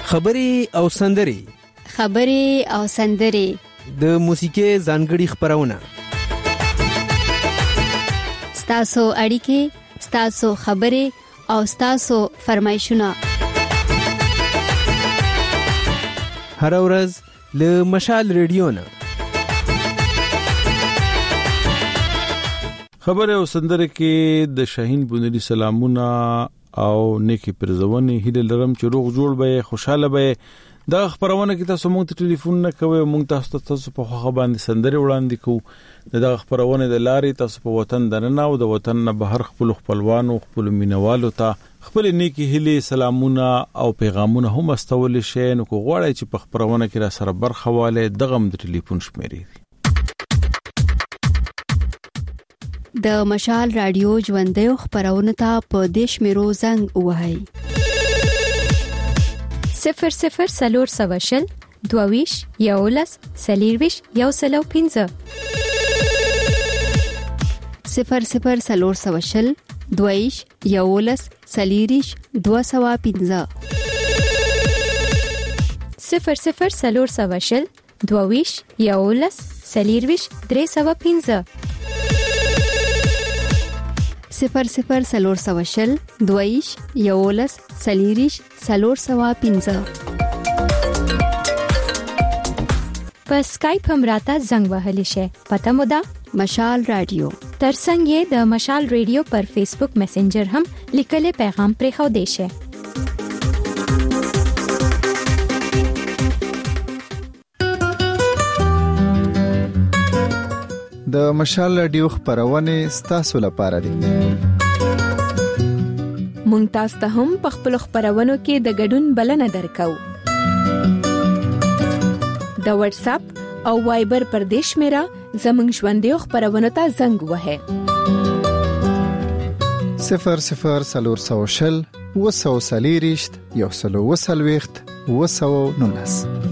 خبرې او سندرې د موسیقۍ ځانګړي خبرونه ستاسو اړیکې، ستاسو خبرې او ستاسو فرمایشونه هر ورځ له مشال ریډیو نه خبره او سندره کې د شاهین بونری سلامونه او نیکی پرزونې هیله لرم چې روغ جوړ به خوشاله به دا خبرونه کې تاسو مونږ ته ټلیفون نه کوئ، مونږ تاسو په خوا باندې سندره وړاندې کوو. دا خبرونه د لارې تاسو په وطن درنه او د وطن نه بهر خپل خپلوانو خپل مینوالو ته خپل نیکی هیله سلامونه او پیغامونه هم استول شي. نو کو غواړئ چې په خبرونه کې را سره برخواله دغه د ټلیفون شمیرې د مشال رادیو ژوندۍ خبرونه ته په دیش میرو زنګ وهاي 00 22 یولس سلیرویش یوسلو 15 00 22 یولس سلیریش 215 00 22 یولس سلیرویش 315 00 22 یولس سلیریش 315 په سکایپ هم راته زنګ وهلی شي. پته مو ده مشال رادیو. ترڅنګ یې د مشال رادیو پر فیسبوک میسنجر هم لیکلي پیغام پرې خو دی شي. د مشال رادیو خبرونه ستاسو لپاره دي. مونږ تاسو ته هم په خپل خبرونو کې د ګډون بلنه درکو. د واتس اپ او وایبر پر دیش میرا زمنګ ژوندۍ خبرونه ته زنګ وهه 00 وسوسلیریشت یوسلو وسلويخت وسو نونس.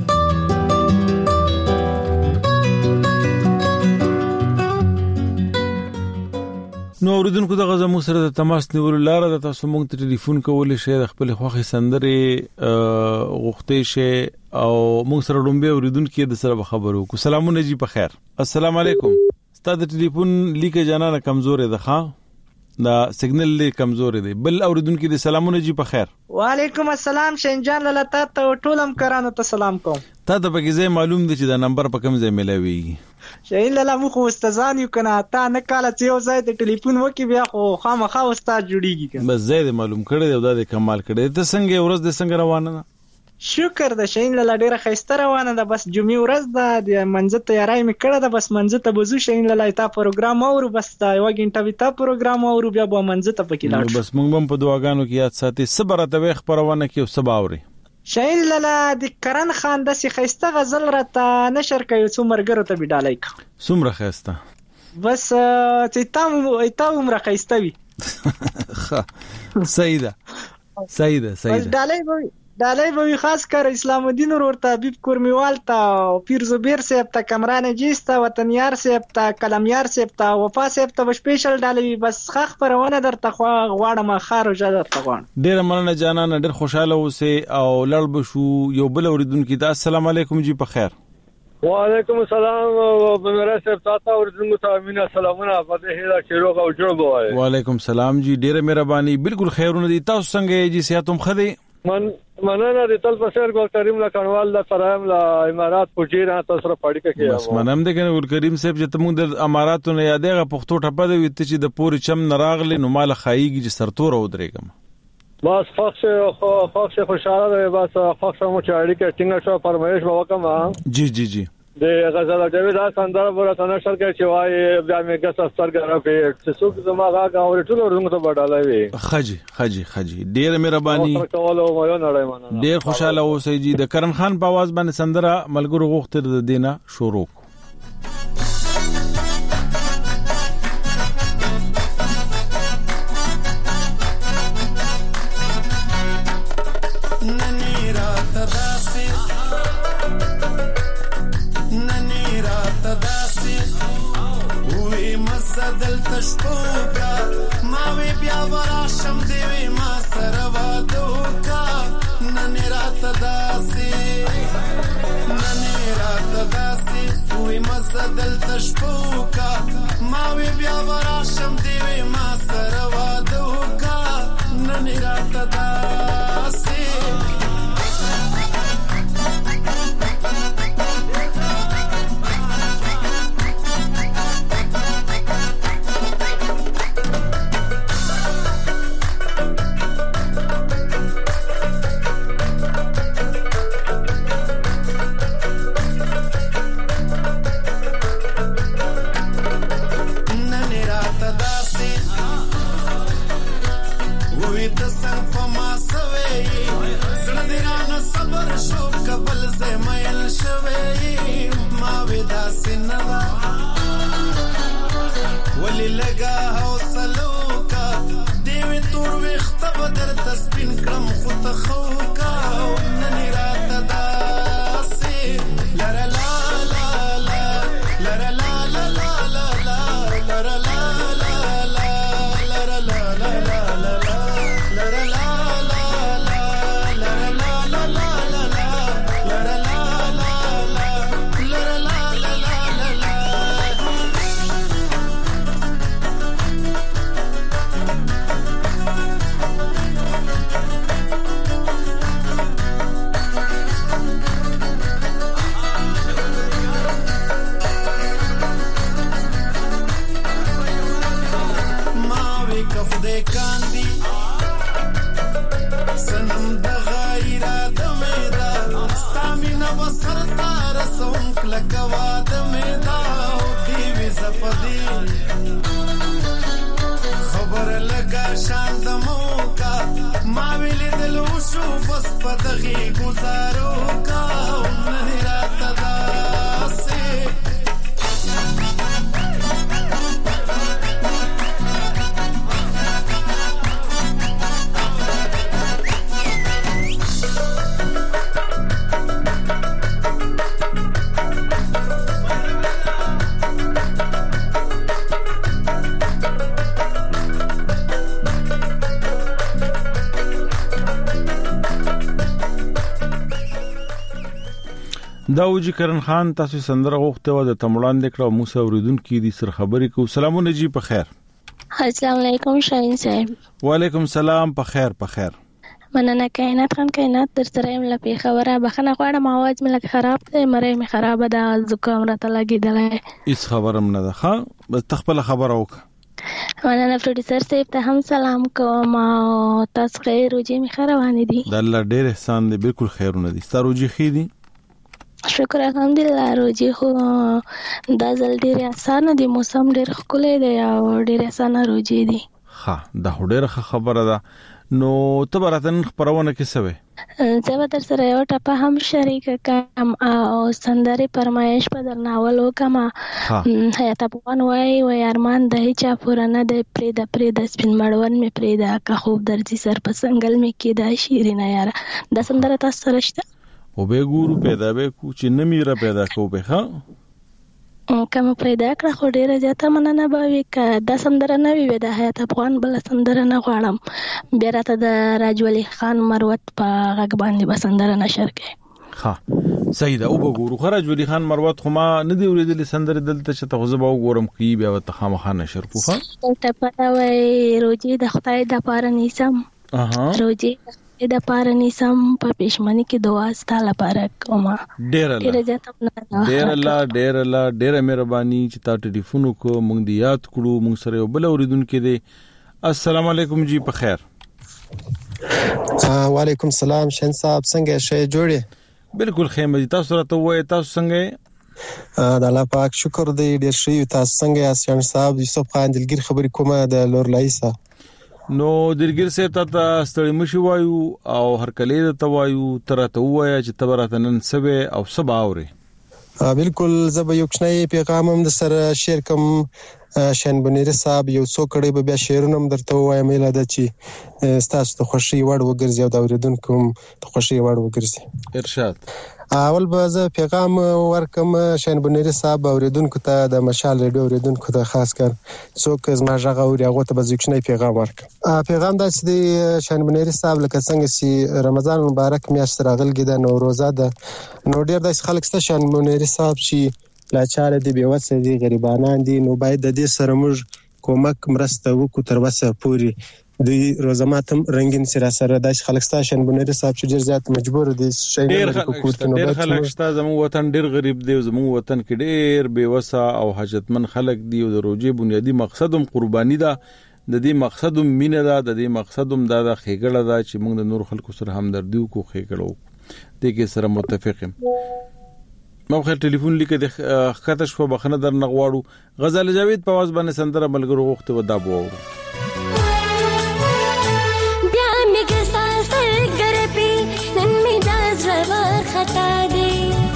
نو اوریدونکو دغه زموږ سره د تماس نیولو لار د تاسو مونږ ته ټلیفون کولای شئ، د خپل خوښي سندرې غوښتئ شئ او مونږ سره لومبه اوریدونکو د سره خبرو کو. سلامونه جی په خیر. السلام علیکم. ستاسو د ټلیفون لیکه جانانه کمزورې ده، ښا دا سیګنل له کمزورې دی. بل اوریدونکو د سلامونه جی په خیر. وعلیکم السلام شینجان لاله ته ټولم کرانو ته سلام کوم. تا ته پکې زه معلوم دي چې دا نمبر په کوم ځای ملوي. شین لاله مو خو استادان یو کنه تا نه کاله چې یو ځای د ټلیفون وکي بیا خو خامخا استاد جوړیږي کنه. بس زه دې معلوم کړی دی دا د کمال کړی. ته څنګه ورځ د څنګه روانه ده؟ شکر د شین لاله ډیره خسته روانه ده. بس جمعې ورځ ده د منځ تیاری مې کړه ده. بس منځ ته بزو شین لاله تا پروګرام اورو. بس دا یو غنټه وی تا پروګرام اورو بیا به منځ ته پکې لاړ. بس موږ هم په دعاګانو کې یاد ساتي. صبر ته خبرونه کې او سباوري شین لاله د کرن خان د سي خسته غزل راته نشر کوي څو مرګرو ته بډالای کا څومره خسته بس چې تا عمر خسته وي. سیده ډالای به خاص کر اسلام الدین ورور ته حبیب کورمیوال ته پیر زبیر صاحب ته کمران جیس ته وطنیار صاحب ته کلمیار صاحب ته وفا صاحب ته سپیشل ډالای. بس خخ پرونه درته غواړم خارو جده ته غواړم. ډیر مننه جانان، ډیر خوشاله اوسه او لړ بشو. یو بل اوریدونکو ته السلام علیکم جی په خیر. وعلیکم السلام بمرا صاحب تاسو اوریدونکو ته مینا سلامونه په دې هیله چې روغ او جوړ بوای. وعلیکم السلام جی ډیر مهرباني. بالکل خیرونه دي. تاسو څنګه جی صحتوم خدي؟ مننه د تل پسر ګل کریم لا کنوال لا ترایم لا امارات پوجیرا تاسو سره پاړی کې. بس منم د ګل کریم صاحب چې تمون د اماراتو نه یادېغه پښتو ټپه دی چې د پوری چم نراغلی نو مال خایګي چې سرتور او درېګم. بس خوښ خوشاله بس خوښ مو چاړي کې ټینګ شو فرمایش وکم. جی د غزل جوید سندره ورته نشر کې چې وای بیا مې ګس سترګره په څوک زماغه غاوري ټول ورته ته بډالای وي. خجي ډیر مهرباني. ډیر خوشاله اوسئ جی. د کرن خان په आवाज باندې سندره ملګرو غوښتل د دینه شروع. دل تشکوکا ماوی بیا وراشم دیوی ما سر وادوکا ننی رات دا دلته شپوکا ما وی بیا وراشم دی ما سره واده وکا نن راته داسې ولی لگا حوصلو کا دیوی تور ویخت بدر تسپین کرم خود خوکا ننی رات داسی لرا لا لا لا لرا لا لا لا لا لا لرا لا لا لا لرا لا لا لا لا لرا لا لا لا لرا لا لا لا لا لرا لا خبر لگا شان دمو کا ما ویل دلو شو بس پدغي گزارو کا نن رات داسه داوجی کرن خان تاسو سندره غوښته و د تمړان لیکړه موسی اوریدونکو دي سر خبرې کو سلامونه جی په خیر السلام علیکم شاهین صاحب وعلیکم سلام په خیر مننه کائنات خان کائنات در سره ملپی خبره بخنه غواړم اواز ملک خراب دی مړې می خراب ده زکام راته لګیدل هیڅ خبرم نه ده ښه بس تخپل خبره وکړه مننه پروډوسر صاحب ته هم سلام کوم او تاسو خیر روجي می خروانې دي د الله ډېر احسان دی بالکل خیرونه دي ستاسو روجي خې دي شکر الحمدلله روجي خو دا ځل ډېر اسانه دي موسم ډېر ښکلی دی او ډېر اسانه روجي دي ها دا ډېر خبره ده نو ته براتن خبرونه کې سوي زه به در سره یو ټپه هم شریک کوم او سندري فرمایش په درناول وکم حیات افغان وای ارمان د هیچا پوره نه دی پرې د سپین مړون می پرې د که خوب درځي سر په سنگل می کې د شیرینه یاره د سندره تاسو سره شته او به ګورو پیدا به کو چې نمیره پیدا کو به ها کوم پیدا کړه خو ډیره زیاته مننه باوي ک د سندره نه وي د حیات افغان بل سندره نه غواړم بیا راته د راجولي خان مروت په غږ باندې به سندره نشر کړي ها سیدا او وګورو راجولي خان مروت خو ما نه دی ورېدل سندره دلته چې ته غزه به وګورم کی بیا ته خامخا نشر کوه ته پتا وای روجي د خدای د پاره نیسم روجي د پاره نیسم په پښمنی کې دعا ستاله پاره کومه ډېر الله مهرباني چې تا ټلیفون کو مونږ دی یاد کړو مونږ سره بل اوریدونکو دی السلام علیکم جی په خیر وعلیکم السلام شین صاحب څنګه شې جوړې بالکل خیمه دي تاسو راته وای تاسو څنګه د الله پاک شکر دی ډېر شي تاسو څنګه شین صاحب یوسف خان دلګیر خبرې کومه د لور لایسا نو دلګر صاحب ته ستړي مشي وایو او هر کله ته وایو ترته وایي چې تبرته نن سبه او سبا اوري بالکل زب یو کښنی پیغام هم د سره شیر کوم شین بنیر صاحب یو څو کړي به بیا شیرونه هم درته وایم اله د چې تاسو ته خوشي وړ وګرځي او د اوریدونکو ته خوشي وړ وګرځي ارشاد اول به زه پیغام ورکم شین بنیر صاحب اوریدونکو ته د مشال ریډیو اوریدونکو ته خاص کر څوک زما ژغه اوري هغه ته به ځکشنی پیغام ورکم پیغام داسې دی شین بنیر صاحب لکه څنګه چې رمضان مبارک میاشت راغلګي د نوروزه ده نو ډیر داسې خلک ست شین بنیر صاحب چې لاچار دي بیوسه دي غریبانان دي نو باید د دې سره موږ کومک مرسته وکړو تر وسه پوري د روزماتم رنگین سره سره د خلک ستاشن بنري صاحب چې ډیر زیات مجبور دي شي ډیر خلک شته زموږ وطن ډیر غریب دی زموږ وطن کې ډیر بیوسه او حاجتمن خلک دي او د روزي بنیادی مقصد هم قرباني ده د دې مقصد هم مینه ده د دې مقصد هم د خېګړه ده چې موږ د نور خلکو سره همدردي وکړو خېګړو د کې سره متفقم مو خیر ټلیفون لیکه د خاطر په بخنه در نغواړو غزل جاوید په واز باندې سندره ملګرو وخت و دا بوورو خطا دے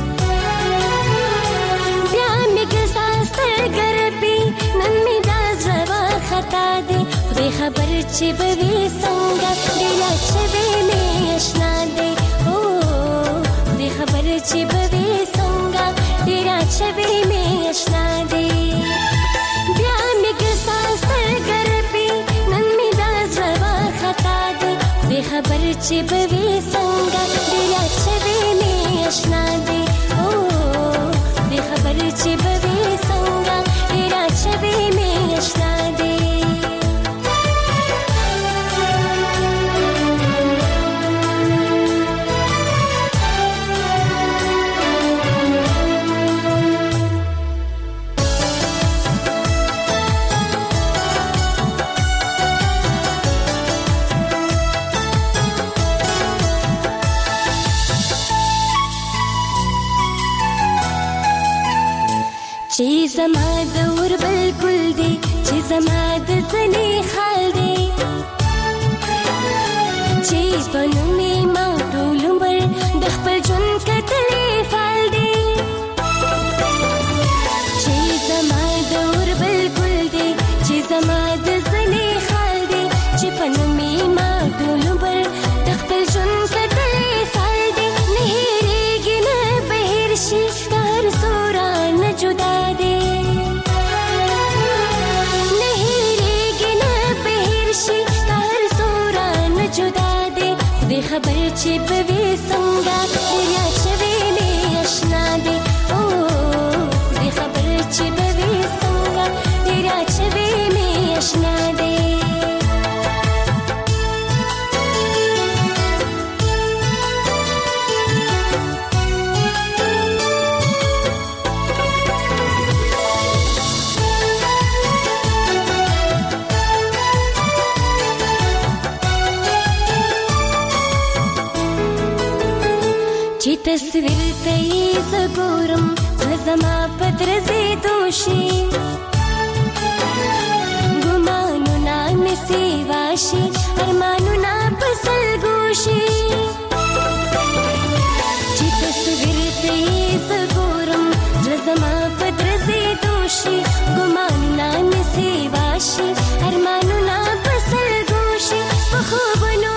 بیا میگه ساستر گربی نن می داز روا خطا دے خدای خبر چی بوی سنگا دیا چوی می اشنا دے او خدای خبر چی بوی سنگا دیا چوی می اشنا دے بیا میگه ساستر گربی نن می داز روا خطا دے خدای خبر چی بوی سنگا دیا چوی اشنا دے او دې خبر چې بوي څنګه ډېر چوي مې اشنا دے چې زما د ور بالکل دی چې زما د زنی خال دی چې په نومي ما ټول عمر د خپل ژوند کتلې فال دی چې زما د ور بالکل دی چې زما د زنی خال دی چې په نومي ما ټول عمر د خپل ژوند کتلې فال دی نه هېرېږي نه بهر شي هر سورا نه جدا خبر چې بوي څنګه دنیا چوي مې اشنا دي او دې خبر چې بوي څنګه دنیا چوي مې اشنا دي تصویر ته یې زګورم زما پدرځي دوشي ګمانونه مې سیواشي ارمانونه پسل ګوشي چې تصویر ته یې زګورم زما پدرځي دوشي ګمانونه مې سیواشي ارمانونه پسل ګوشي په خوبونو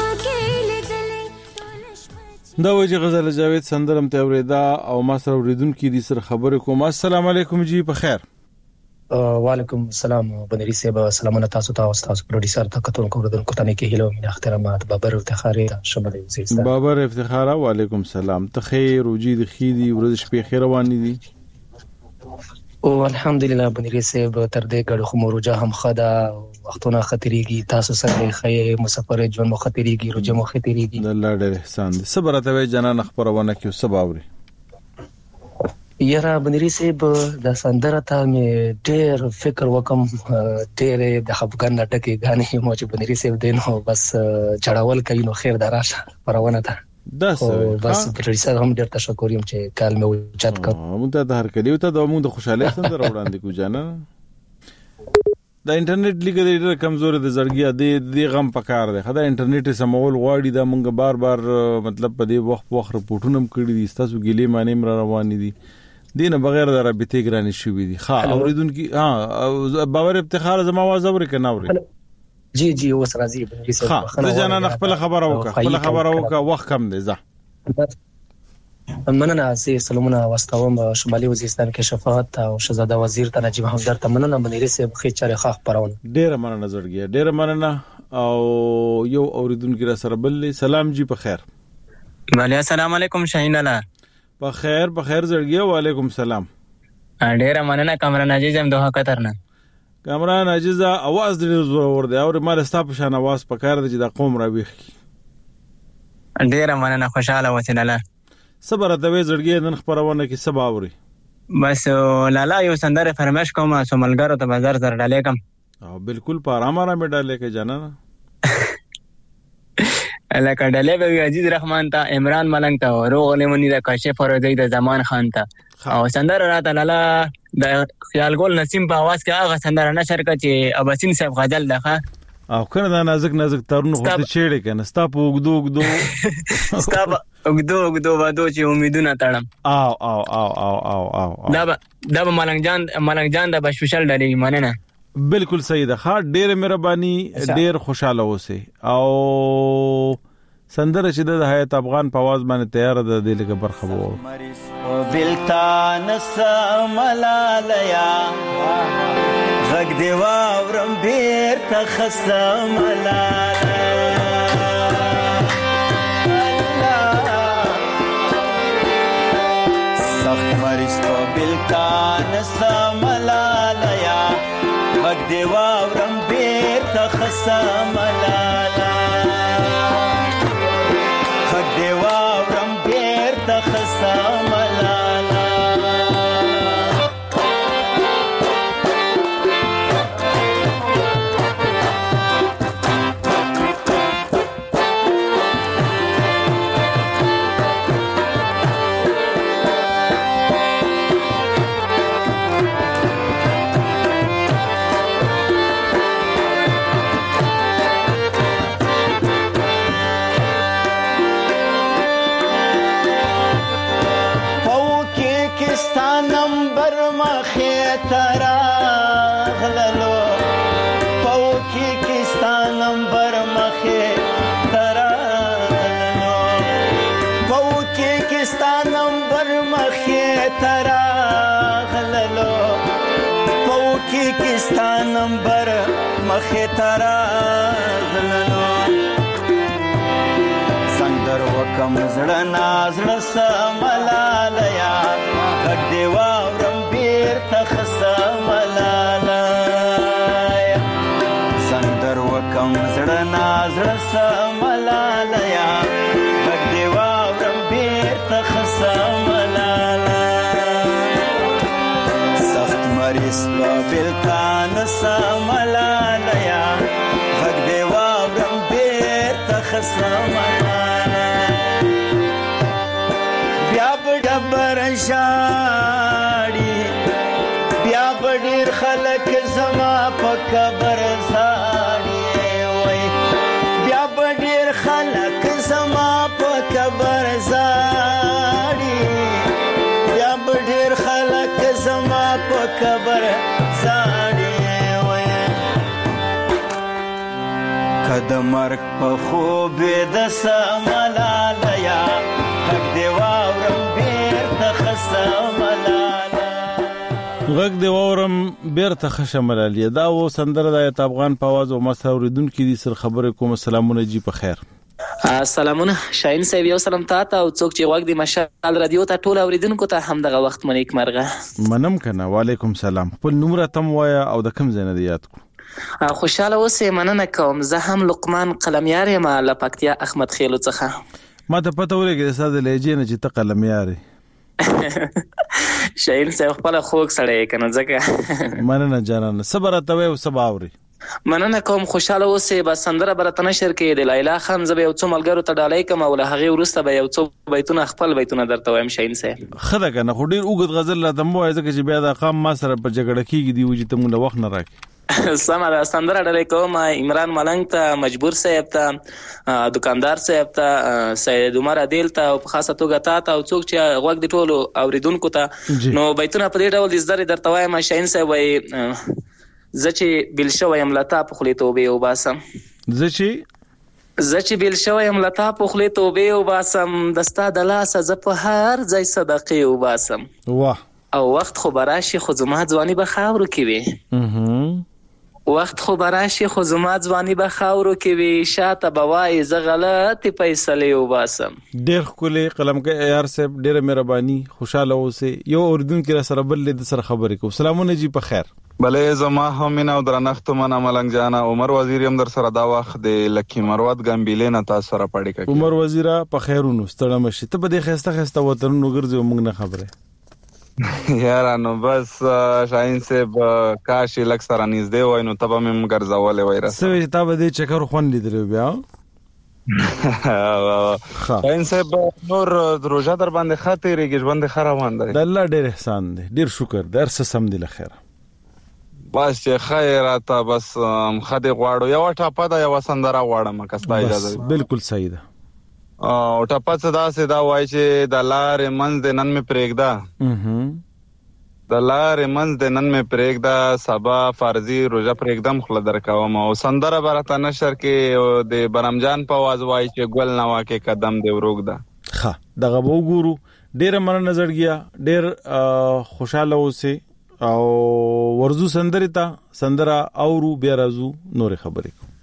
دا وجه غزل جاوید سندرم ته اوریدا او ما سره اوریدونکو دي سره خبرې کوم السلام علیکم جی په خیر وعلیکم السلام بنری صاحب سلامونه تاسو ته او تاسو پروډوسر ته کتونکو اوریدونکو ته کې هیلو مې احترامات بابر افتخاری شمال عزیز بابر افتخار وعلیکم السلام ته خیر او جی د خېدی ورځ شپې خیر روانې دي او الحمدلله بنری صاحب تر دې غړو خو مروجه هم خدا وختونه خطرېږي تاسو سره خې مسافر ژوند مو خطرېږي روجه مو خطرېږي الله ډېر احسان دي صبر ته جنان خبرونه کې سباوري یاره بنری صاحب د سندره ته مې ډېر فکر وکم ډېر د خپګان نټکي غانې مو چې بنری صاحب دینو بس چړاول کوي نو خیر دراشه پرونه ته دا څه بس پروډوسر هم ډېر تشکر یم چې کال مې وچت کړ موږ ته هر کلیو ته د موږ د خوشاله سندره وړاندې کو جانا دا انټرنیټ لیګ ډېر کمزور دي زړګیا دی غم پکار دی خدای انټرنیټ سمول غواړي دا موږ بار مطلب په دې وخت رپورټونه کړی دي تاسو ګلې معنی مر روان دي دینه بغیر د رابطې ګرانی شوې دي ها اوریدونکو ها باور افتخار زما आवाज اوري کنه اوري جی اوس راځي بنری صاحب خبره جانا خپل خبر اوکا وخت کم دی ځه مننه سي سلامونه واستوم شمالي وزیرستان کې شفاعت او شهزاده وزیر ته نجیب همدر ته مننه بنری صاحب خې چاره خاخ پرونه ډېر مننه زړګیا ډېر مننه او یو اوریدونکو را سره بل سلام جی په خیر وعلیکم السلام علیکم شاهین الله په خیر زړګیا وعلیکم السلام ډیره مننه کامران عزیز هم دوه قطر نه. کامران عزیز اواز ډیر زور دی او مال ستا په شان اواز پکار دی چې د قوم را ویخ. ډیره مننه خوشاله وسیله. صبر ته وې زړګي نن خبرونه کې سبا اوري. بس لالا یو سندره فرمایش کوم سوملګرو ته بازار زر ډالې کم. او بالکل په آرام ډالې کې جانا لکه ډالې به عزیز رحمان ته عمران ملنګ ته روغ لیمونی د کاشف فروزی د زمان خان ته او سندره راته لالا د خیال ګل نسیم په आवाज کې هغه سندره نشر کړه چې اباسین صاحب غزل ده او کنه دا نازک ترونه خو ته چیړې کنه ستا په وګدو ستا په وګدو وادو چې امیدونه تړم او دا به ملنګ جان د بشوشل ډلې مننه. بالکل صحیح ده. ښه ډېر مهرباني ډېر خوشاله اوسئ او سندره چې د حیات افغان په आवाज باندې تیار ده د لګ برخه وو بلتان سملالیا غږ دی واورم بیر تخسم سخت مریض په بلتان سملالیا غږ دی واورم بیر تخسم غږ دی واورم بیر تخسم نمبر مخه ترا غلنو سندر وکم زړه نازړه سملالیا غږ دی واورم بیر تخسملالیا سندر وکم زړه نازړه سملالیا غږ دی واورم بیر تخسملالیا سخت مریض بلتان سملالیا غږ دی واورم بیر تخسملالیا بیا بډبر شاړي بیا بډیر خلک زما په قبر زاړي وای بیا بډیر خلک زما په قبر زاړي بیا بډیر خلک زما په قبر د مرګ په خوب د سملالیا غږ دی واورم بیر تخسملالیا غږ دی واورم بیر تخسملالیا دا و سندره د افغان په आवाज او مساوریدونکو دي سر خبرې کوم. سلامونه جی په خیر. سلامونه شاهین صاحب یو سلام ته او څوک چې وګ دی مشال رادیو ته ټول اوریدونکو ته هم دغه وخت منیک مرغه منم کنه. وعلیکم سلام. خپل نمبر تم وایا او د کوم ځای نه یاد کو. خوشاله اوسې مننه کوم. زه هم لقمان قلمیار یم له پکتیا احمد خیلو څخه. ما ته پته ولګی د ساده لهجې نه چې ته قلمیار شاهین صاحب خپل خوږ سړی کنه ځکه مننه جانانه. صبر ته وې او سبا اوري. مننه کوم. خوشاله اوسې. بس سندره برته نشر کې د لیلا خان زبې یو څو ملګرو ته ډالۍ کوم او له هغه ورسته به یو څو بیتونه خپل بیتونه درته وایم شاهین صاحب. خدای کنه خو ډیر اوږد غزل لا دمو ځکه چې بیا د قام ما سره په جګړه کېږي دی وجې ته مونږ وخت نه راکې. سمه ده. سندره ډالۍ کوم عمران ملنګ ته مجبور صاحب ته دکاندار صاحب ته سید عمر عادل ته او په خاصه توګه تا او څوک چې غوږ دی ټولو اوریدونکو ته نو بیتونه په دې ډول زری درته وایم شاهین صاحب. وای زه چې بیل شویم لتا په خولې توبې وباسم زه چې بیل شویم لتا په خولې توبې وباسم دستا د لاسه زه په هر ځای صدقې وباسم. واه او وخت خو براشي خو زما ځواني به خاورو کې وي وخت خو براشي خو زما ځواني به خاورو کې وي شاته به وایي زه غلطې فیصلې وباسم. ډېر ښکلی قلمګي عیار صاحب ډېره مهرباني خوشاله اوسئ. یو اردوونکي را سره بل د سره خبرې کوو. سلامونه جی په خیر. بلې زما هم مینا او درنښت منه ملنګ جانا عمر وزیر هم در سره دا وخت د لکی مروت ګمبیلې نه تاسو سره پړې کوي. عمر وزیره په خیرونو ستړم شي ته به د خسته خسته وطنونو ګرځو موږ نه خبره یاره نو بس شاهین صاحب کاش لک سره نږدې وای نو تبه مم ګرځولې وای راځه سوي ته به د چکر خون لیدل بیا شاهین صاحب نور روزه در باندې خاطرېږي ژوند خروان دی د الله ډېر احسان دی ډېر شکر درس سم دی لخيره بس چې خیراته بس خدای غواړو یو ټاپه دا یو سندره غواړم که ستا اجازه بالکل صحیح ده او ټاپه صدا سدا وای چې د لارې منځ د نن می پرېږده د لارې منځ د نن می پرېږده سبا فرضي روزه پرېږدم خله درکوم او سندره برته نشر کې د برمجان په आवाज وای چې ګل نوا کې قدم دی وروګده ښه دغه وګورو ډېر من نظر گیا ډېر خوشاله اوسه او ورزو سندره تا سندره اورو بیا رازو نور خبرې کو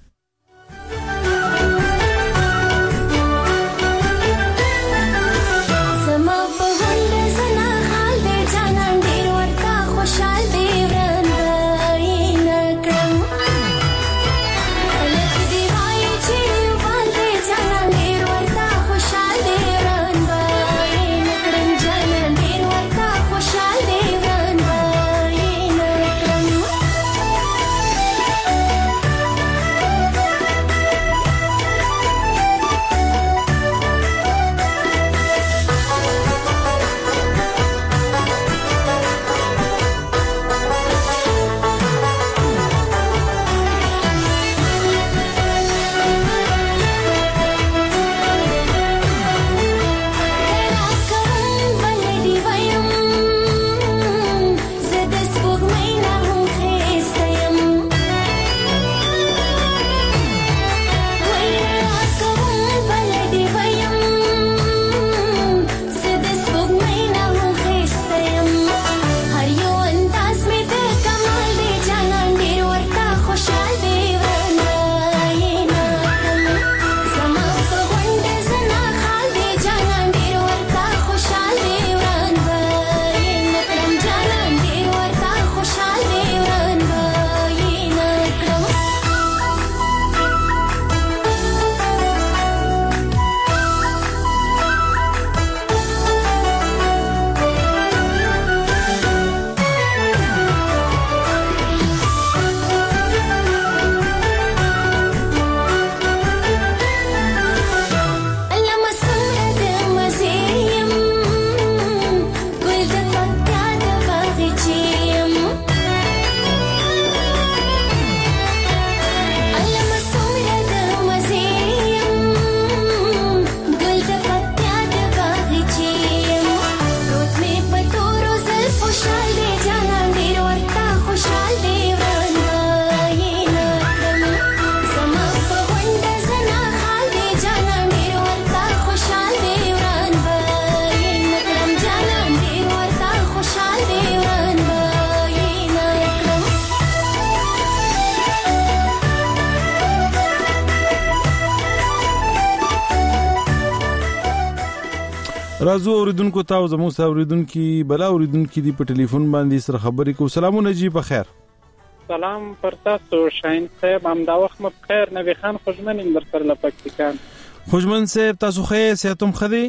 رازو اوریدونکو تاسو زموږ سره اوریدونکو بلا اوریدونکو دی په ټلیفون باندې سره خبرې کو. سلامونه جی په خیر. سلام پر تاسو شاهین صاحب هم دا وخت مو بخیر. نبی خان خوشمن اندر سره لپکتکان خوشمن صاحب تاسو خیر سیاتم خدي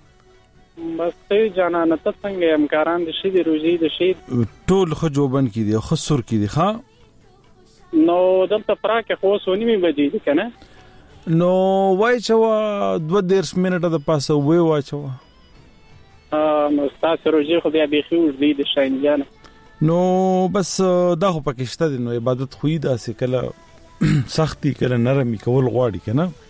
بس ته جانانه ته څنګه امکاران د شي د روزي د شي ټول خجوبن کی دی خسر کی دی ښا نو دلته پراکه خو سونی می بجې دي کنه نو وای چې 2 منټه د پاسه وای واچو نو تاسو روزي خو بیا بيخي ورځي د شاین جان نو بس دا خو پکشته دي نو عبادت خو دا سه کله سختي کله نرمي کول غواړي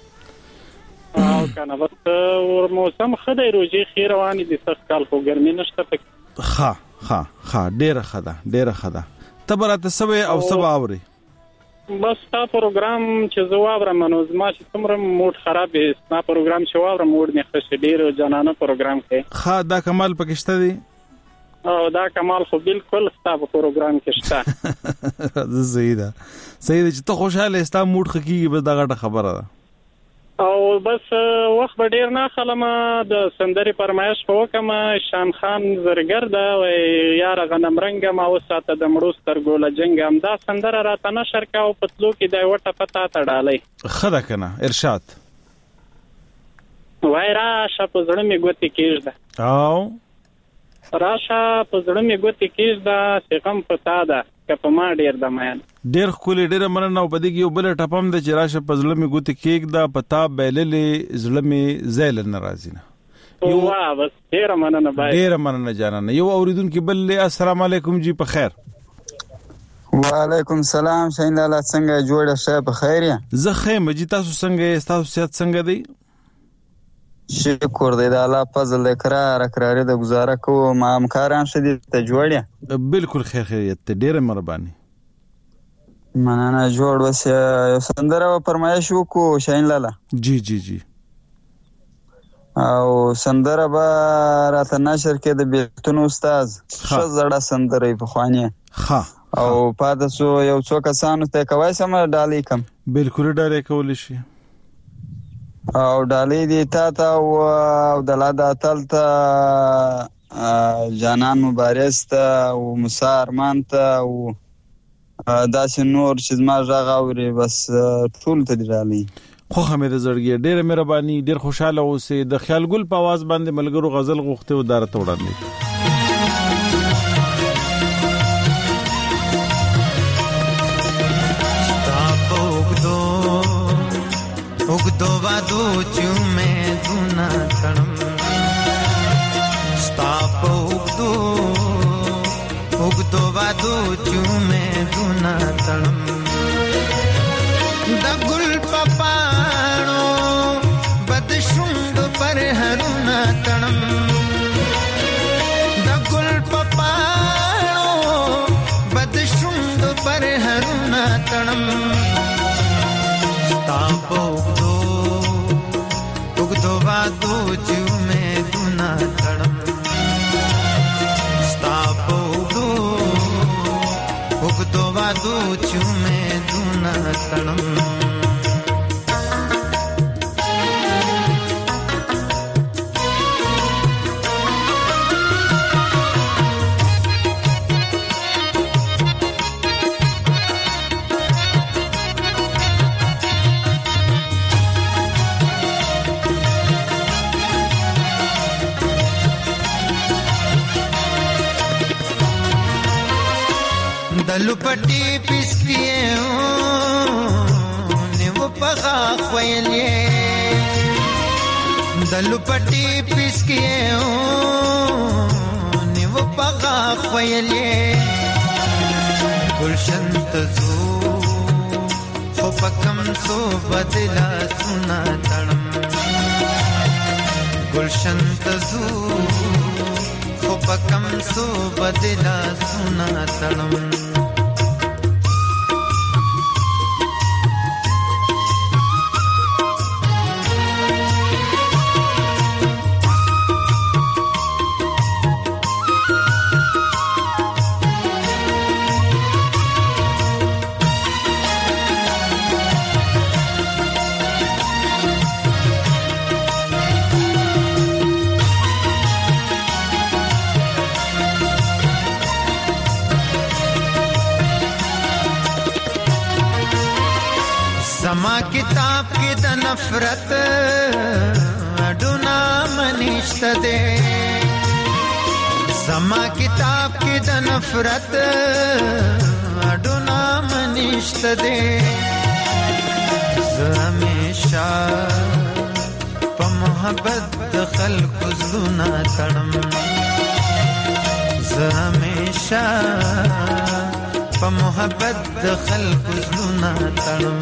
کنه او کنه بس ور موسم خدای روزي خیر رواني دي سخت کال خو ګرمي نشته پک ها ډېر خدا تبرات سبه او سبا اوري بس تا پروګرام چې زوابرم نو زما چې څومره موډ خراب دی ستا پروګرام چې واورم موډ نه خوښ ډیر جانانه پروګرام کې دا کمال پکشته دی او دا کمال خو بالکل ستا په پروګرام کې شته. صحیح ده چې ته خوشاله ستا موډ خکېږي بس دا غټه خبره ده. او بس وخت به ډیر نه خلم د سندري فرمایش په وکم شان خان زرګر دا و یار غنم رنگ ما وساته د مړو سترګو لجنګ هم دا سندره راته نشر کا او پتلو کې دا وټه پتا تړالې خدا کنه ارشاد وای راشه په زړه می ګوتی کېږده او راشه په زړه می ګوتی کېږده څنګه پتا ده کپه ما ډیر د مېن ډیر خولي ډیر مننه او بده کې یو بل ټپم د چراشه پزله می ګوت کېک دا پتا بیللې زړه می زیل ناراضی نه یو وا بس ډیر مننه بای ډیر مننه جانانه یو اوریدونکو بل السلام علیکم جی په خیر وعلیکم السلام شاین لاله څنګه جوړه شه په خیر یا زه خیم جی تاسو څنګه تاسو صحت څنګه دی شکر دی د الله فضل اقرار د گزاره کو ما همکاران شدید ته جوړیا بالکل خیریت ډیر مهرباني مننه جوړ وسه یو سندره فرمایش وکړو شاین لاله جی او سندره به راته نشر کې د بیتون استاد شزړه سندره په خوانیه ها او پادسو یو څو کسانو ته کوي سم ډالې کم بالکل ډالې کول شي او ډالې دی تا او د لاده تل ته جانان مبارز ته او موسی ارمان ته او داسې نور چې ما ژغ اوري بس ټول ته ډالې خو حمید زړګي ډېر مهرباني ډېر خوشاله اوسې د خیال ګل په आवाज باندې ملګرو غزل غوښته و دارته وړاندې उगदो वादो चुमे दुना तणम स्ताप उगदो वादो चुमे दुना तणम दगुल पपाणो बदशुंड पर हरुना तणम दगुल पपाणो बदशुंड पर हरुना तणम स्ताप उगदो चुमे दुना तणम स्ताप उगदो वादो चुमे दुना तणम दलुपटी पिस्किए ने वो पगा ख्वैले दलुपटी पिस्किए ने वो पगा ख्वैले गुलशन तजू खो पकम सो बदला सुना तणम गुलशन तजू खो पकम सो बदला सुना तणम समा किताब की द नफरत अडुना मनिष्ठ दे समा किताब की द नफरत अडुना मनिष्ठ दे हमेशा प मोहब्बत खल्क जुना तणम हमेशा प मोहब्बत खल्क जुना तणम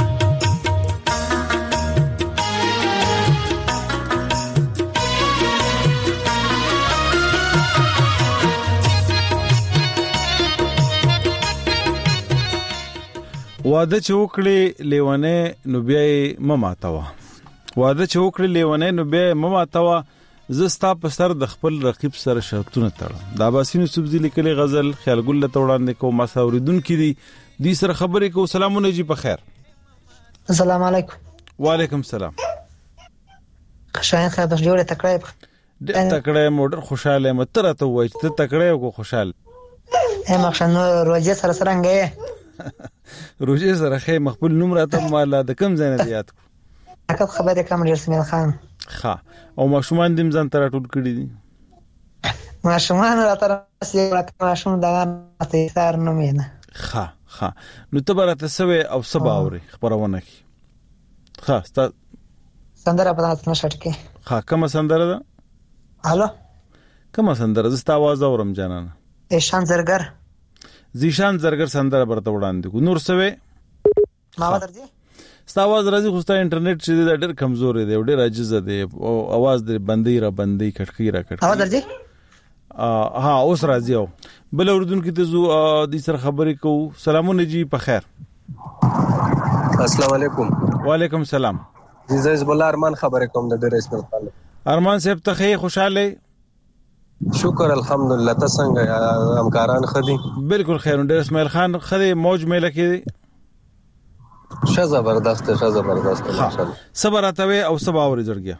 واده چې وکړي لیونه نو بیا مماتوا واده چې وکړي لیونه نو بیا مماتوا زستا په سر د خپل رقیب سره شرطونه تړم. د عباسین سبزی لیکلي غزل خیال ګل ته وړاندې کوم. ما ساوریدونکو دي سره خبرې کو. سلامونه جی په خیر. السلام علیکم. وعلیکم السلام. خشاین خبر جوړه تکړه د تکړه موډر خوشاله متره ته وای ته تکړه او خوشاله مخشنو روزه سره سرنګې روزه سره خې مخبل نوم راته مالا د کم ځای نه یاد کو خبره کوم ډیر سمیل خان ها او ماشومان دیم ځان تر ټول کړی دي ماشومان را تر سیمه ماشوم دغه ته سار نه مینه ها نو ته برته سوي او سبا اوري خبرونه کی ها ستا سندره په تاسو نشټ کې ها کوم سندره ده؟ الو کوم سندره زستا आवाज اورم جانانه؟ ایشان زرګر زیشان زرګر سندره برته وړاندې کو. نور سوي ما ودرځي ستا आवाज راځي خو ستا انټرنیټ چې د ډېر کمزور دی او ډېر عاجز دی او आवाज د بندي کټکی را کټ. आवाज درځي؟ ها اوس راځي. او بل اردن کې ته زو د سر خبرې کو. سلامونه جی په خیر. السلام علیکم. وعلیکم السلام. زیز بل ارمان خبرې کوم د ډېر اسمت تعالی. ارمان صاحب ته خوشاله؟ شکر الحمدلله. تاسو څنګه همکاران خدي؟ بالکل خیر. ډېر اسماعیل خان خدي موج میله کې ش زبردست ماشاءالله. صبر اتوي او صبا اوري جوړګیا.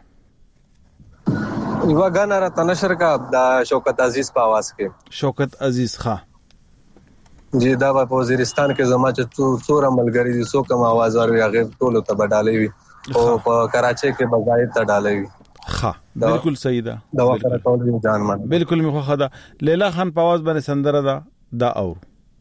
یو غانا را تنشر کا د شوکت عزیز په आवाज کې. شوکت عزیز ښا جی دا په وزیرستان کې زما چې څور عملګری دي سو کوم आवाज ورغی هغه ټول ته بدالې وي او په کراچي کې بغاید ته ډالې وي. ها بالکل صحیح ده. دا وکړه ټول جان مان بالکل می خو خدا. لیلا خان په आवाज باندې سندره ده دا اور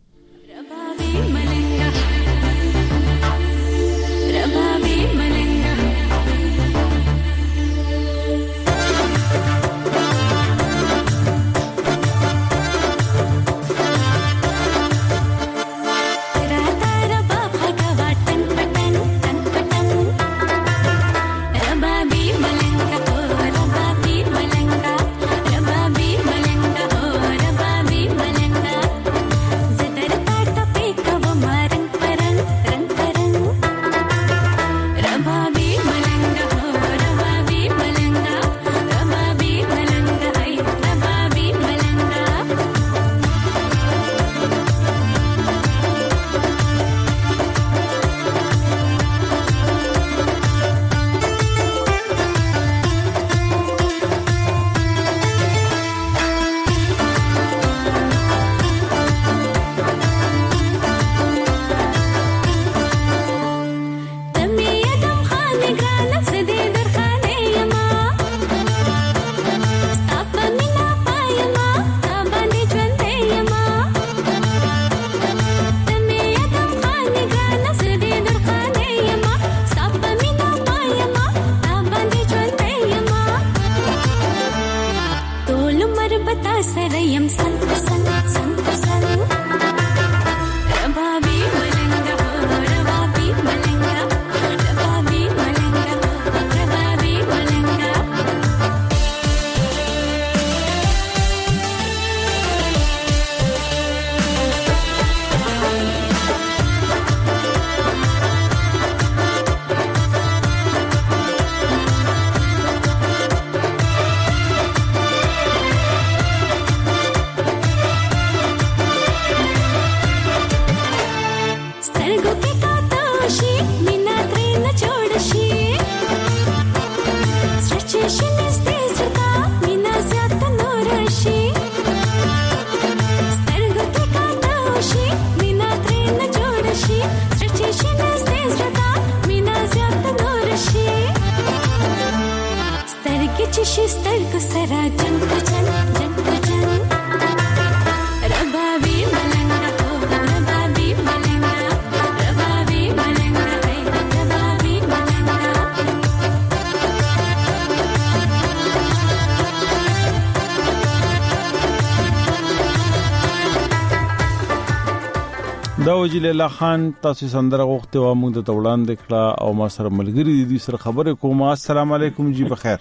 دا وجیل الله خان تاسو سندره غوښته و موږ ته وړاندې کړه او ما سره ملګری دي سره خبرې کوم. السلام علیکم جی بخیر.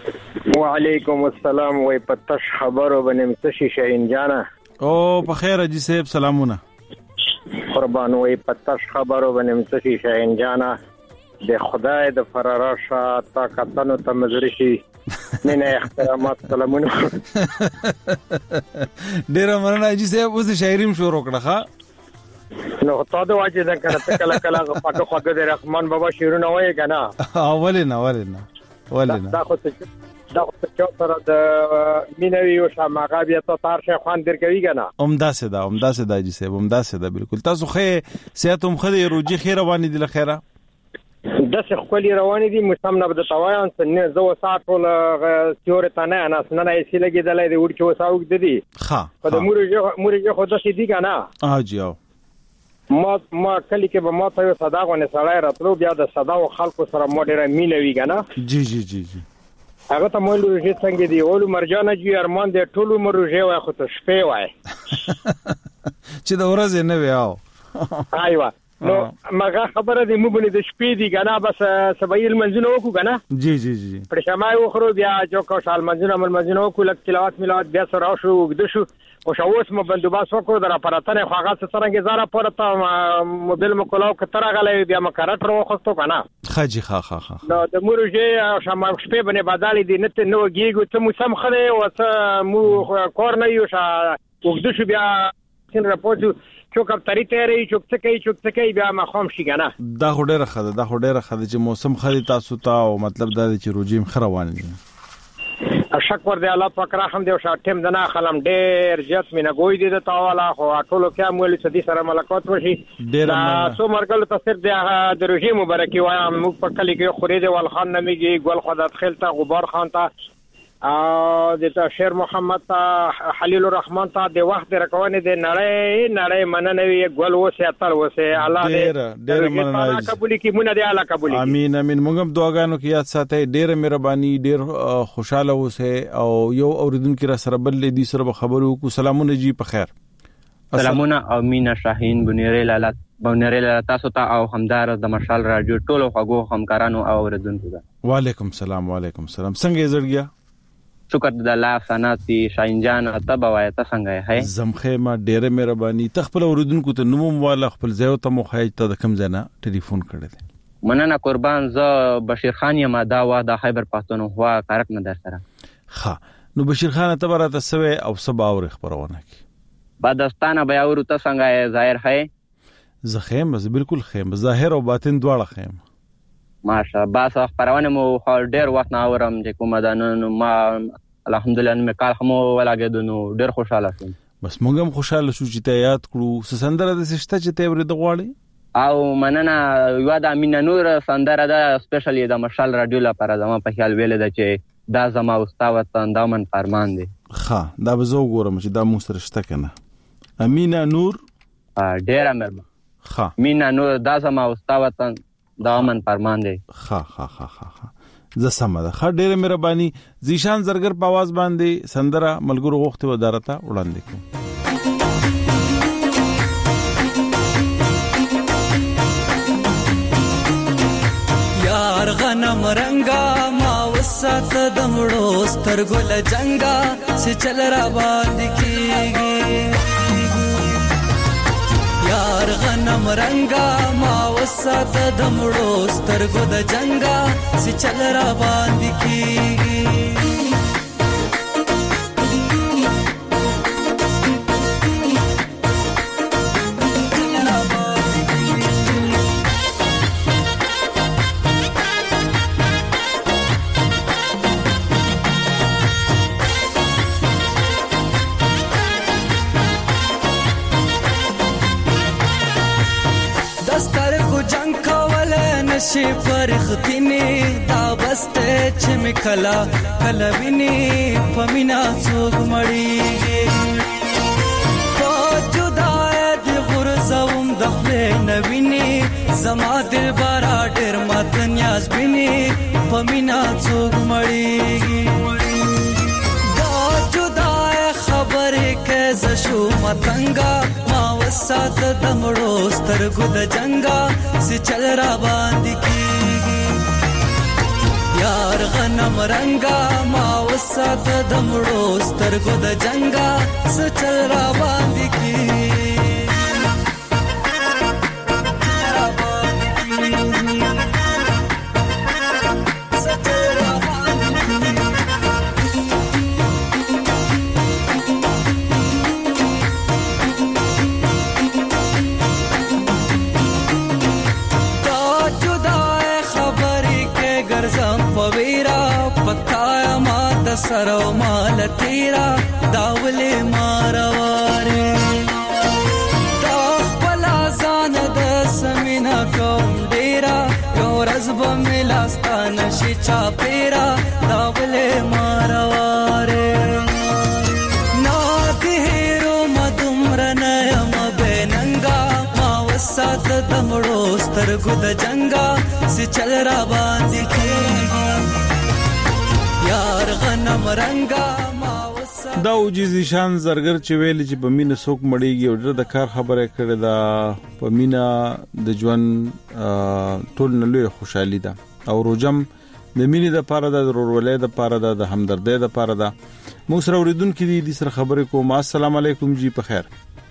وعلیکم السلام. وای پتش خبرو بنم تشی شاهین جانا او بخیر جی صاحب سلامونه. قربان. وای پتش خبرو بنم تشی شاهین جانا د خدای د فراراشه تا کتنو ته مزوري شي نه احترامات سلامونه ډیر مننه جی صاحب اوس شاعریم شروع کړه نو ته د واجب ده کنه کله کله پاکه خواږه د رحمان بابا شعرونه وایي کنه اولنا دا خو څه سره د مینوي او شماغه بیا ته تار شي خوان در کوي کنه عمده سدا جی صاحب عمده سدا بالکل تاسو خې صحتم خدای روجي خیر رواني دي لخيره د څه خولي رواني دي مستمنه بده توایان سنه زو ساعت ول تیور ته نه انا سنه نه سي لګیدلې دی ورچو ساوګ دي ها په مورګه خو د شي دي کنه جی ما کلی کې به ما ته صدا غونه سړی راتلو بیا د صدا او خلکو سره مودره مینوي کنه جی هغه ته مول روجي څنګه دی اول مرجانه جی ارمان دی ټولو مروجي وای خو ته شپې وای چې د ورځې نه ویاو ایوه نو مګه خبره دی مو بنې د شپې دی کنه بس سبایل منځنه وکړو کنه جی پر شمای وخرو بیا جو کو شال منځنه وکړو لک تلاوت ملات بیا سره شو وګد شو او شاوس مو بندوباس وکړو در اپراتنه خواغه څنګه زاره پرته موبایل مو کولاو کتره غلې بیا مکرټ وروخستو کنه خاجي خا نو د مورجه شمه شپې باندې بدالې دي نته نو گیګو ته مو سم خره او ته مو کور نه یو شا وګد شو بیا څنګه راپوتو چوکب تری تیری چوکڅکی بیا ما خام شي کنه دا هډه راخه چې موسم خري تاسو ته او مطلب دا چې روجیم خروان دي شک ور دی الله پاک رحم دی او شاتم دنا خلم ډیر جت مینا ګوي دي د تاواله خو ټولو کې مولي سدي سره ملکات وشي ډیر سو مرګل تصر دی د روجي مبارکي وایم موږ په کلی کې خوري دی ول خان نميږي ګل خدا دخل ته غبار خان ته د شیر محمد ته خلیل الرحمن ته د وخت رکوونه د نړۍ مننوي ګل وسه اتل وسه الله ډیر مننه قبول کی مونږ دی الله قبول امين موږ هم دعاګانو کې یاد ساتي ډیر مهرباني ډیر خوشاله وسه او یو اوریدونکو را سره بل دي سره خبرو کو سلامونه جی په خیر سلامونه امینه شاهین بنيري تاسو ته او همدار د مشال رادیو ټولو خغو همکارانو او اوریدونکو ته وعلیکم السلام څنګه زړګیا شکر د الله سناتي شاهین جان ته بوای ته څنګه ہے زمخه ما ډیره مهرباني تخپل اوریدونکو ته نوم والا خپل ځای ته مخایج ته د کم ځنه ټلیفون کړی مننه قربان ز بشیر خان یم دا وا د خیبر پښتونخوا کارک نه در سره نو بشیر خان ته برات سوي او سبا اور خبرونه کی بعدستانه بیا ور ته څنګه ظاهر ہے زخیم بالکل خیم ظاهر او باطن دواړه خیم ماشا باس خبرونه مو ډیر وخت نه اورم چې کومه دانو ما الحمدلله مې کال هم ولاګې نو ډیر خوشاله شوم بس موږ هم خوشاله شو چې ته یاد کړو سندره د سشته چې ته ورته غواړي او مننه یو د امین نور سندره ده سپیشلی د مشال رادیو لپاره زما په خیال ویل ده چې دا زما استاد تندامن فرمان دي دا به زه وګورم چې دا مو سره شته کنه امین نور ډیر مهربان امین نور دا زما استاد دا من فرمان دی ز سم ده خ ډیره مهرباني زیشان زرګر په आवाज باندې سندره ملګرو غوښته ودارته وړاندې کو یار غنم رنگا ما وسات دمړو سترګل جنگا چې چل را باندې کیږي یار غنم رنگا ما وسات دمړو سترګو د جنگا چې چل را باندې کیږي شي فرختنی دا بسته چې مکلا کلوینی پمینا څوک مړیږي په جدای دی غرزوم دخله نوینی زما دل بارا ډیر مات نیاز بینی پمینا څوک مړیږي دا جدای خبره کې زشو متنګا ما وسات دمړو سترګو د جنگا سي چل را باندې کیږي یار غنم رنگا ما وسات دمړو سترګو د جنگا سي چل را باندې کیږي سر او مال تیرا داولې مارواره دا خپل ځان د سمینا کوم ډیرا یو ورځ به ملاستانه شي چا پیرا داولې مارواره نا دهرو مدمرنه یم بننګا ما وسات دمړو سترګو د جنگا سي چل را باندې کیږي یار غنم رنگا ما وسات دا وجزي شان زرګر چې ویل چې په مینه سوک مړیږي او د کار خبره کړې دا په مینه د ژوند ټول نه لوی خوشحالي ده او روجم د مینې د پاره د ورولې د پاره د همدردۍ د پاره ده موږ سره اوریدونکو دي سره خبرې کوم السلام علیکم جی په خیر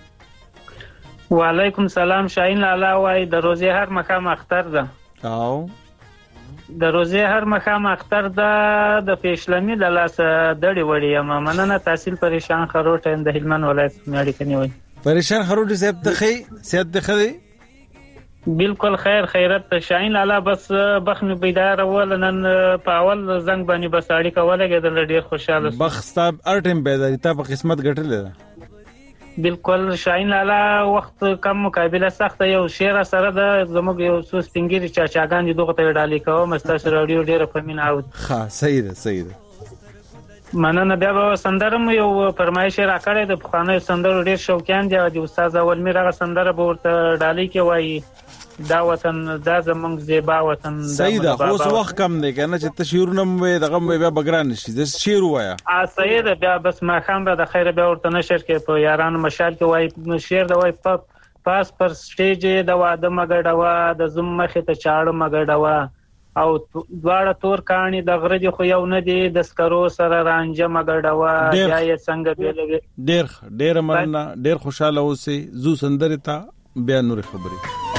وعلیکم سلام شاهین لالا وای د روزي هر مقام اختر ده او د روزي هر مقام اختر ده د پیشلمی د لاس دړي وړي ما مننه تحصیل پریشان خروټ د هلمند ولایت میاړي کني وای پریشان خروټ صاحب دخی سید دخی بالکل خیر خیرت شاهین لالا بس بخن بیدار ولنن په اول زنګ باندې بس اړي کوله کېدل ډیر خوشاله بخستاب ارټم بیداری ته په قسمت ګټلې ده بالکل شاهین لالا وخت کم مقابله سخت یو شعر سره د زموږ یو څو سپینګری چاچاګان دي دغه ته ډالې کوم مستاس رادیو ډیره پمن او ها صحیح ده مننه بیا به سندرم یو فرمایش راکړې د پخواني سندرو ډیر شوقیان دي د استاد اول میرغه سندره به ورته ډالې کې وایي دا وطن دا زمونږ زیبا وطن صحیح ده خو څه وخت کم دی کنه چې تشیرونه مې دغه بیا بګران شي د شعر وایا صحیح ده بیا بس ما خام به د خیر بیا ورته نشر کې په یارانو مشال کې وای شعر د وای پاس پر سټیج د واده مګډوا د زم مخه ته چاړه مګډوا او دواړه تور کانی د غرض خو یو نه دی د سکرو سره رانجه مګډوا بیا یې څنګه بیلوي ډیر مننه ډیر خوشاله اوسې زو سندره تا بیا نور خبرې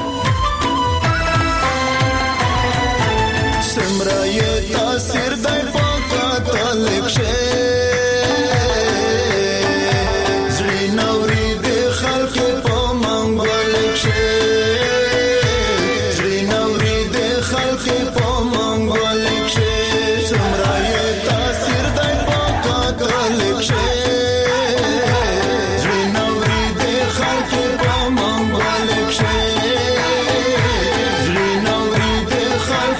سمرایه تاثیر دای پاکا تلک شه زړی نوري د خلق په منګول شه زړی نوري د خلق په منګول شه سمرایه تاثیر دای پاکا تلک شه زړی نوري د خلق په منګول شه زړی نوري د خلق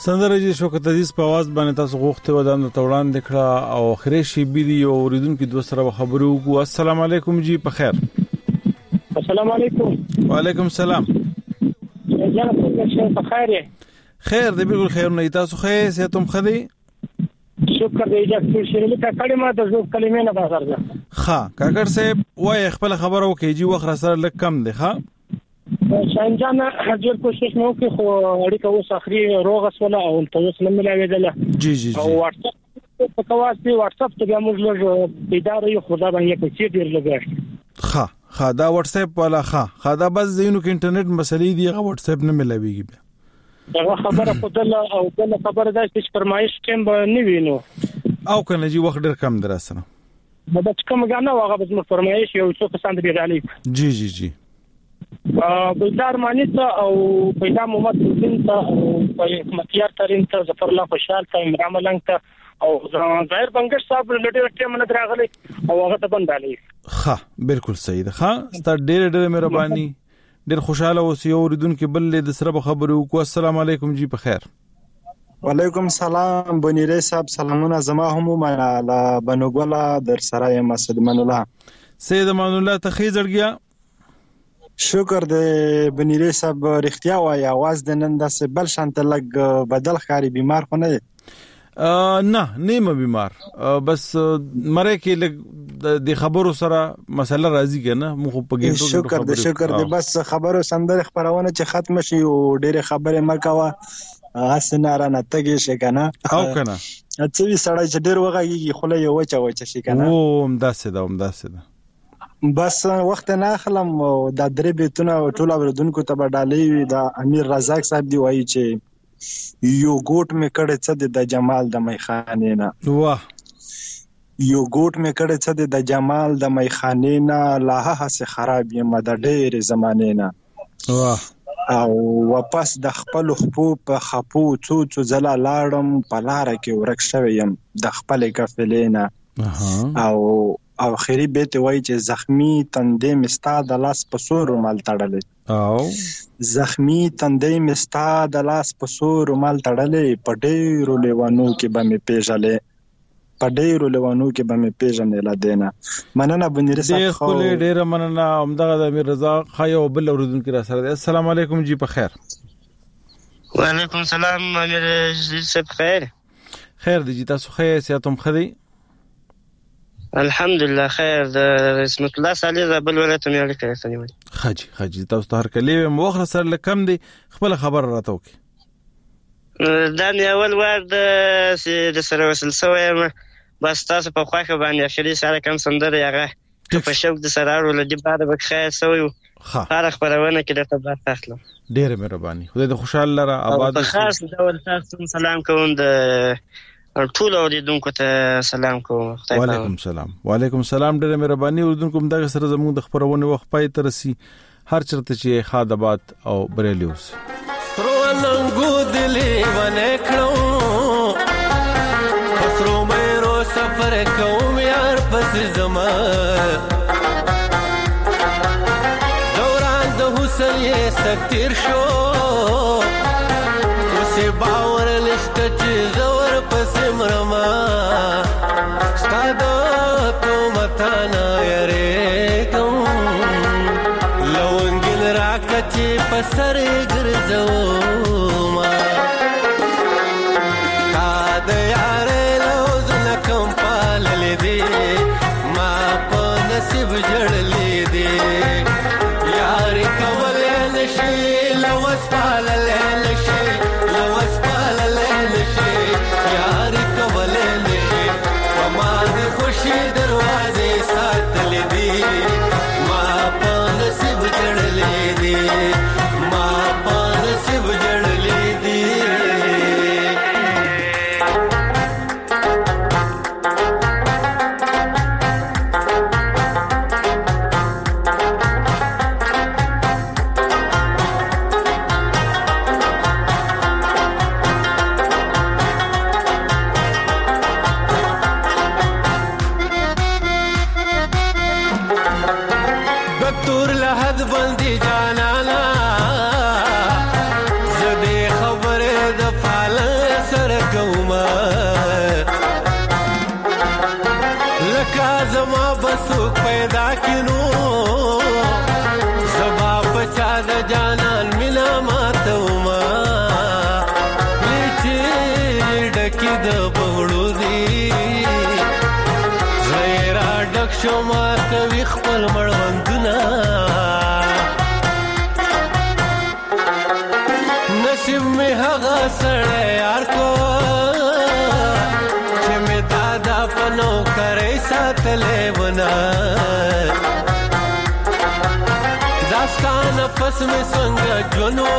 سندره چې شوکت عزیز په आवाज باندې تاسو غوښته ودان توړان دکړه او اخري شی بيدي او اوریدونکو د سره خبرو کو. السلام علیکم جی په خیر. السلام علیکم. وعلیکم السلام. جناب څنګه په خیر یې؟ خیر دې بالکل خیر نه تاسو خیر سه تم خدي شکر دې چې شریک کلمه د زو کلمې نه بازار ده. ها کاکر صاحب وای خپل خبرو کې جی وخت سره لک کم دی. ها شاینجان هر کوشش نو کې خو اړیکه اوس اخري روغ اسوله او تاسو نه ملاویدله. جی جی او واتس اپ په واسطه واتس اپ ته موږ له ادارې یو خدا باندې کې چې ډیر لګښت. ها دا واتس اپ ولا دا بس زینو کې انټرنیټ مسلې دی. هغه واتس اپ نه ملاویږي. دا خبره خدله او بل خبره ده چې فرمایش ټیم به نه وینو او کنه جی وخت ډیر کم درسنه. دا چې کوم غاڼه واغه به فرمایش یو څه پسند دی علي. جی جی جی بلدار مانیت او پیدا محمد الدین ته او متیار ترين ته ظفر الله خوشحال ته عمران ملنګ ته او ظاهر بنگش صاحب لټیر ټیم نه دراغلي او هغه ته بند علي. بالکل صحیح ده. ستاسو ډېر مهرباني. ډېر خوشاله اوسئ او اوریدونکو بل له سره خبرو کو. السلام علیکم جی په خیر. وعلیکم السلام بنیری صاحب سلامونه زما هم مناله بنوګولا در سره مسعود من الله سید من الله تخی زړګیا. شکر دې بنیری صاحب رښتیا وای आवाज د نن داسې بل شانت لګ بدل خاري بیمار خو نه نه نیمه بیمار بس مره کې د خبرو سره مسله راځي کنه مخ په ګټو. شکر دې بس خبرو سندره خبرونه چې ختم شي او ډېر خبره مکوا اسناره نه تګي شي کنه او کنه اڅوي سړی چې ډېر وغږیږي خله یو وچه شي کنه. همداسه ده بس وخت نه اخلم د درې بیتونه ټول اوردونکو ته بدالي د امیر رزاق صاحب دی وایي چې یو ګوټ می کړه څه د جمال د میخانه نه. واه یو ګوټ می کړه څه د جمال د میخانه نه لا هسه خراب یم د ډېر زمانه نه. واه او واپس د خپل خپو په خپو څو زلا لاړم په لار کې ورک شوم د خپل کفلینا. او خیری بیت وای چې زخمی تندې مستا د لاس په سور مال تړلې. او زخمی تندې مستا د لاس په سور مال تړلې په ډېرو لیوانو کې به مې پیژنې لا دینا. مننه بنیری صاحب خو ډېر مننه. همدغه د امیر رضا خایو بل اوردونکو را سره. السلام علیکم جی په خیر. وعلیکم السلام امیر صاحب خیر. خیر دی جی تاسو خیر سیاتم خدي الحمدلله خیر. د رسمت الله صالح زبل ولته مې اړیکه سنیمه. خاجي تاسو ته هر کله مو سره لکم دی خپل خبر راته وکي. دا مې اول وار د سره وصل سویم بس تاسو په خواخه باندې اخري سره کم سندره هغه په شوق د سرارو لدی بعد به خیر سوی هر خبرونه کې د خبر تخلم. ډېر مهرباني. خدای د خوشاله لره آباد. خاص ډول تاسو سلام کوم د ټول اوریدونکو ته سلام کوم. وعلیکم السلام. ډېر مهرباني. اوریدونکو دغه سره زموږ د خبرونه وخت پای تر سي هر چرته چې خادبات او بریلیوس روننګو دلی ونه کړو خسرو مې رو سفر کوم یار پس زما دوران د حسن یې ستیر شو اوسې باور لشته چې زور پس مرما ستادو تو متانا یاره کوم لونګل راکچې پسر ګرځو ما تا د یارې لوز نکم پاللې دي ما په نصیب جړلې دي یار کولې نشي لوس پاللې نشي لوس پاللې نشي یار کولې نشي ما د خوشي دروازې ساتلې دي ما په نصیب جړلې دي ما په نصیب جړلې دي. دکتور لحد بندي جانانا زدي خبر د فعل بسو پیدا کینو زبا پچا د جانان مینا ماتوما لچې ډکی د بغړو دی غیر ډک شما کوي خپل مړوندونه نصیب می هغه سړی یار کو چې می دادا پنو کرے ساتلې ونا داستان پس می څنګه جنو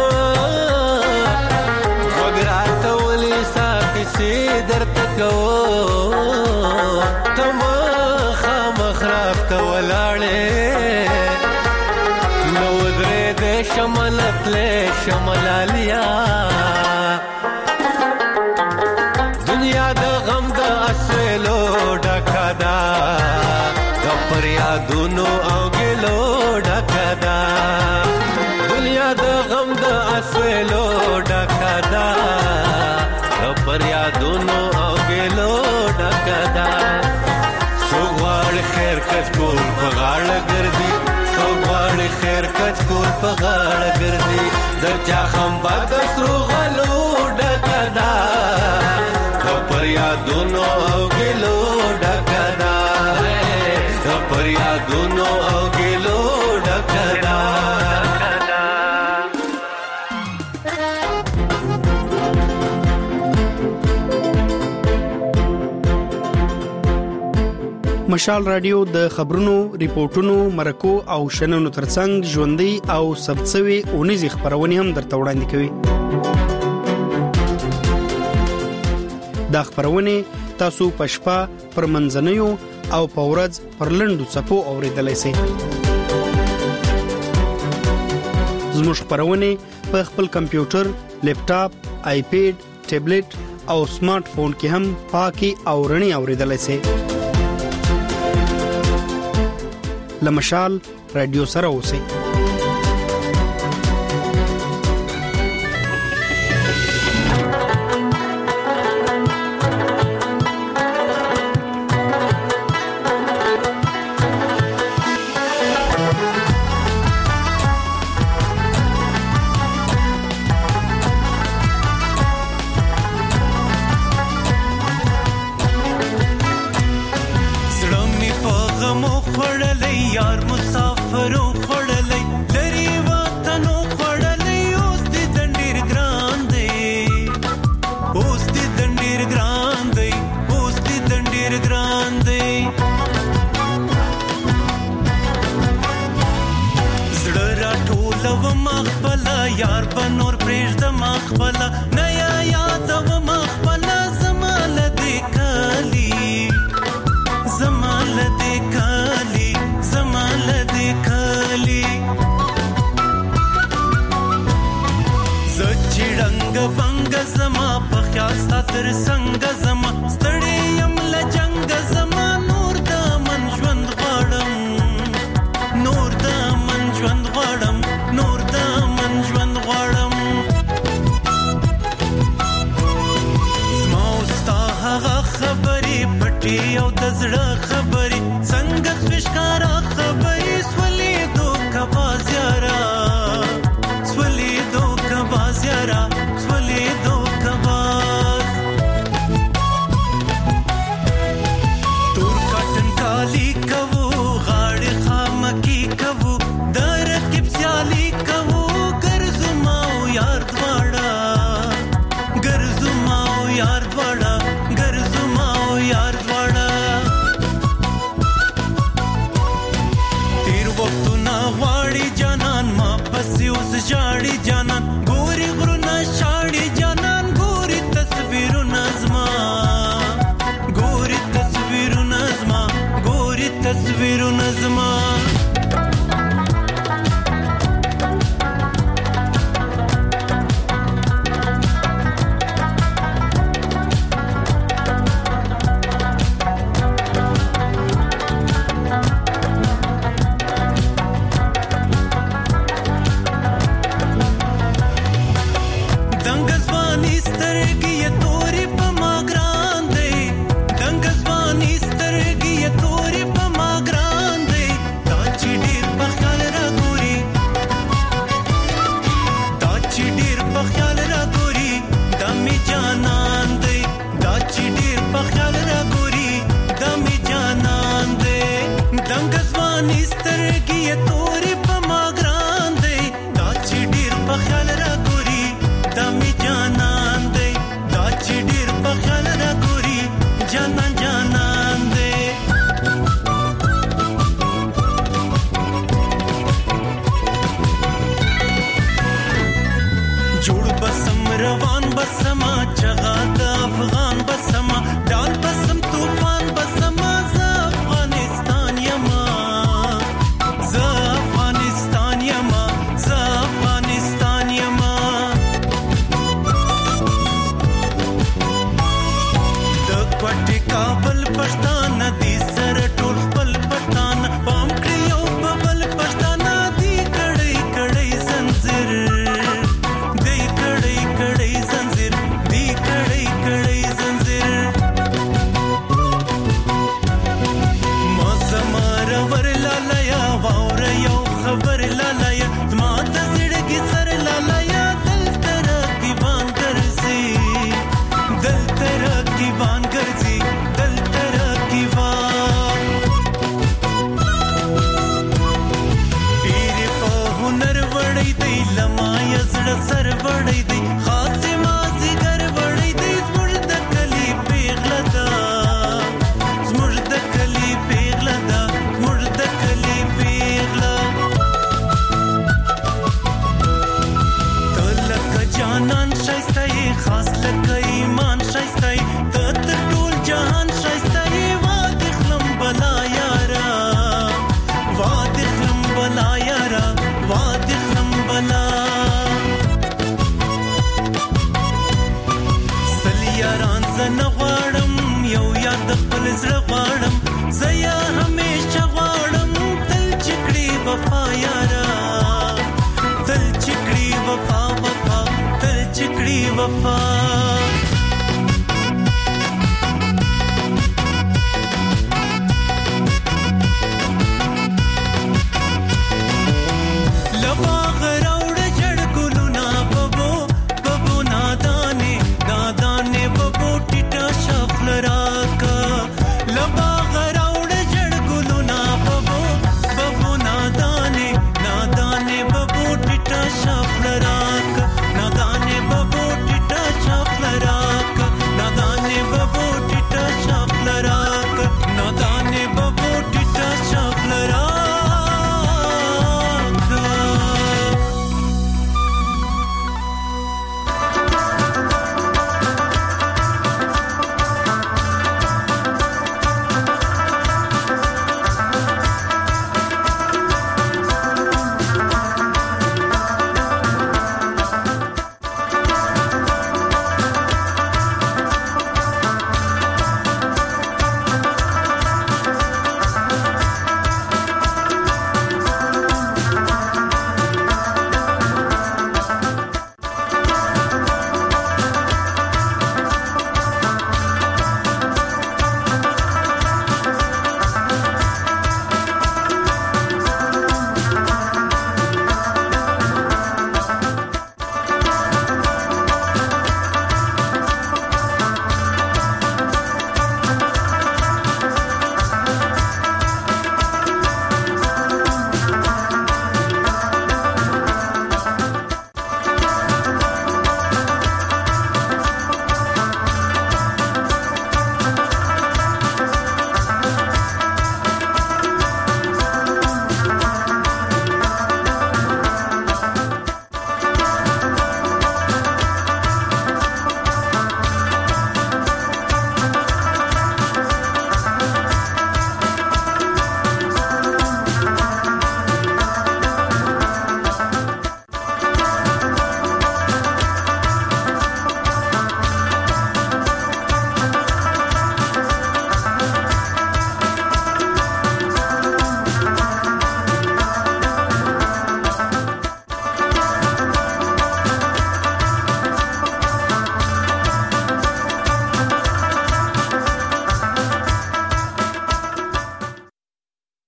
وګرات ولې ساکسي درته کو تم خامخراب کولاړې نو درې دې شملت له شملالیا دنیا د غم د اسلو ډکدا د پریادونو او ګلو ډکدا دنیا د غم د اسلو ډکدا د پریادونو او ګلو ډکدا سوغوال خیر کس کول په غاړه ګرځي سوغوال خیر کس کول په غاړه ګرځي د چا خمبا د سرو غلو ډکدا د پریادونو او ګلو ډکدا د پریادونو او ګلو ډکدا مشال رادیو د خبرونو، ریپورتونو، مرکو او شننو ترڅنګ ژوندۍ او ثبتسوي اونیزې خبرونه هم درته وړاندې کوي. دا خبرونه تاسو په شپه پر منځنیو او په ورځ پر لنډو څپو اوریدلای شئ. زموږ خبرونه په خپل کمپیوټر، لیپټاپ، آیپیډ، ټابلیټ او سمارټ فون کې هم پاکي او رڼي اوریدلای شئ. لمشال رادیو سره اوسئ. سترګې تورې په ما ګران ځواني سترګې تورې په ما ګران دی دا چې ډېر په خیال را ګوري دا مې جانان دی دا چې ډېر په خیال را ګوري جانان جانان دی جوړ بسم روان بسما چغا د افغان بسما ډال بسم طوفان بسما ز افغانستان یما ز افغانستان یما ز افغانستان یما د کوټه کابل پښتانه دي سر ټول خپل پښتانه پام کړیو په بل پښتانه دي کړي کړي زنجیر خبر لالایا زما د زړګي سر لالایا دل ترکیبان ګرځي دل ترکیبان ګرځي دل ترکیبان پیر په هنر وړي دی لما یزړه سر وړي دی خاص مازی ګر وړي دی زموږ د کلی پیغله دا زموږ د کلی پیغله دا زموږ د کلی پیغله جانان شایسته خاص لکه ایمان شایسته ته تر ټول جهان شایسته وادي خلم بلا یارا وادي خلم بلا یارا وادي خلم بلا سلیاران زنه غواړم یو یاد خپل زړه غواړم زیا همیشه غواړم تل چکړي وفا یارا تل چکړي وفا وفا چکړي وفا